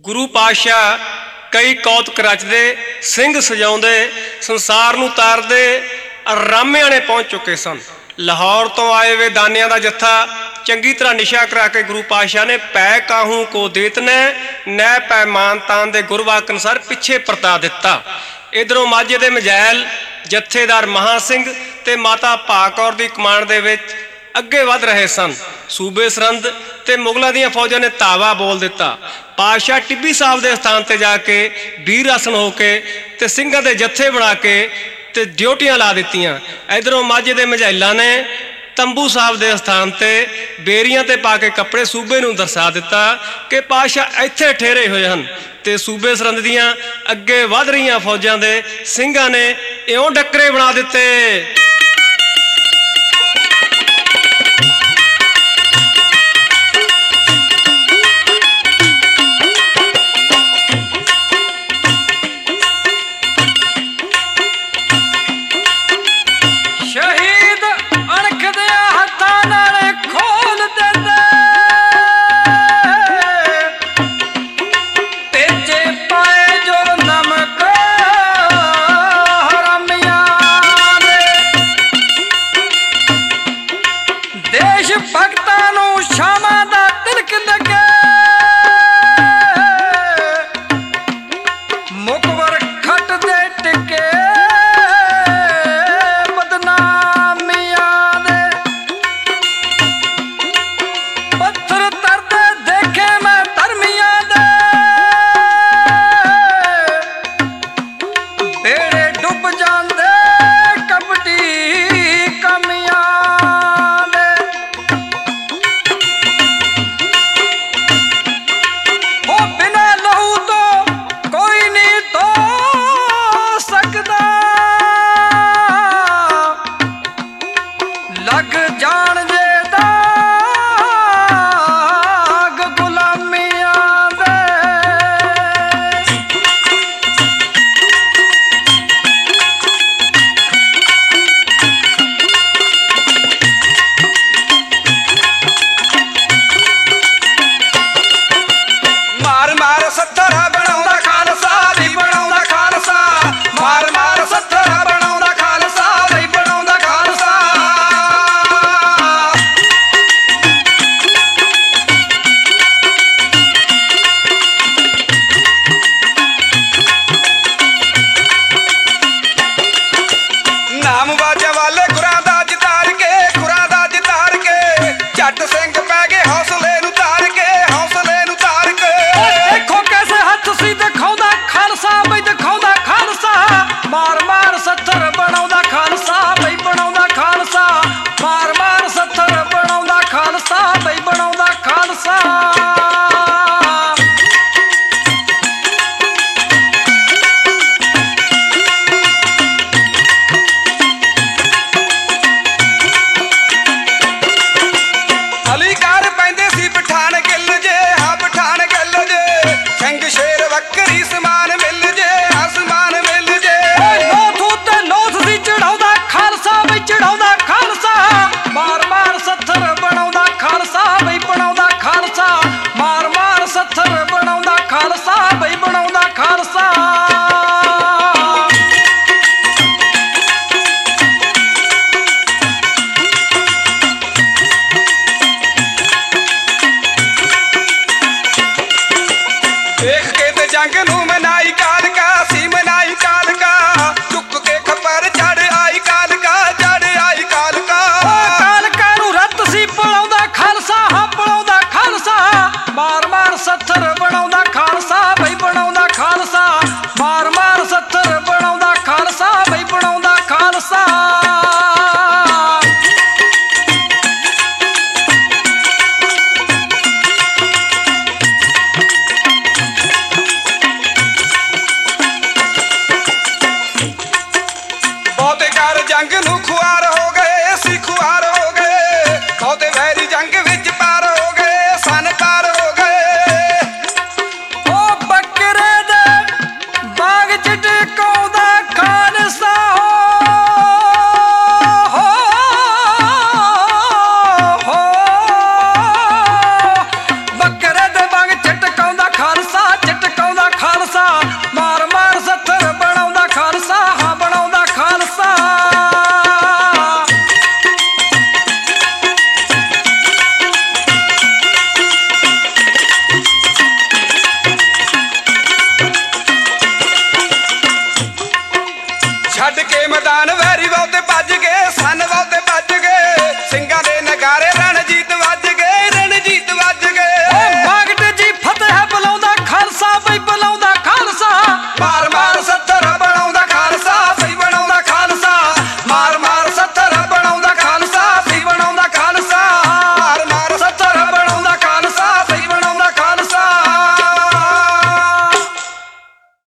गुरु पातशाह कई कौतक रचते, सिंह सजाउंदे, संसार नूं तारदे रामियां ने पहुँच चुके सन। लाहौर तो आए वे दानियां दा जत्था चंगी तरह निशा करा के गुरु पातशाह ने पै काहू को देत नै पै मान तान दे गुरवाक अनुसार पिछे परता दिता। इधरों माझे दे मजैल जत्थेदार महा सिंह ते माता भाग कौर दी कमांड दे विच अगे वध रहे सन। सूबे सरहंद ते मुगलों दी फौजां ने धावा बोल दिता। पातशाह टिब्बी साहब के स्थान पर जाके वीर आसन होके ते सिंघां दे जत्थे बना के ते ड्यूटियां ला दित्तियां। इधरों माझे दे मझैलां ने तंबू साहब के स्थान पर बेरियां ते पा के कपड़े सूबे नूं दर्शा दिता कि पातशाह इत्थे ठहरे हुए हैं। ते सूबे सरहंद दियां अगे वध रहीआं फौजां दे सिंघां ने इउं डकरे बना दिते। देख के ते जंग नूं मनाई का